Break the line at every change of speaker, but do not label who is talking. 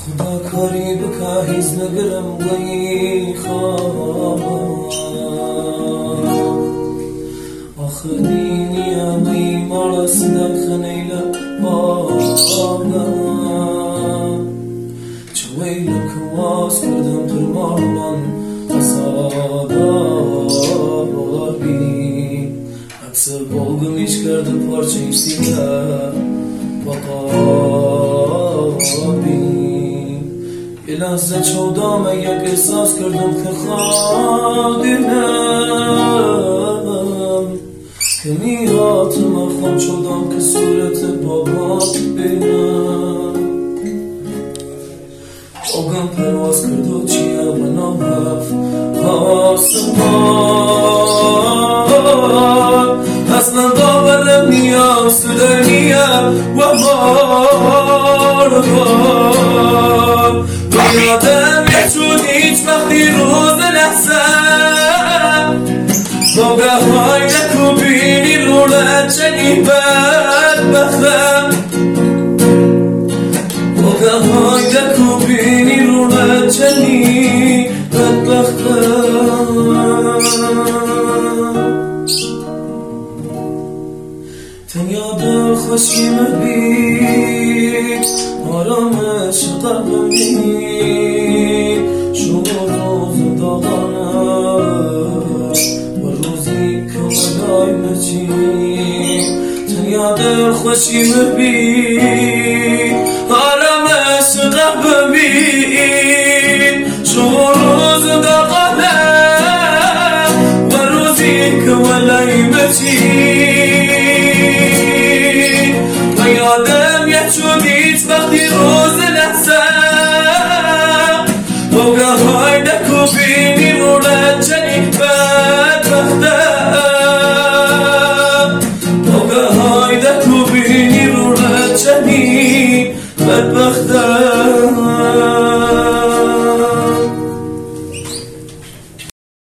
خدا کاری بکه هیز نگرم وی خواه آخه دینی وی مالا سدن خنیل آبا چویل کواز کردم در مالان تصادار بی عکس بالگم ایش کرده پارچه سیده یه لحظه چودامه یک احساس کردم که خادمم که میاتم خم شدم که صورت بابات بینم آگم پرواز کرد و چیه و نام رفت آسمان اصلا باورم نیم سوده نیم و بار یادم یچون هیچ وقتی روز لحظه باگه های نکو بینی رونه چنین بدبختم باگه های نکو بینی رونه چنین بدبختم تنیا دل خوشی مبید آرامش قلبی شما روز داغانه و روزی که مدای مچی تنیا دل خوشی مبید آرامش قلبی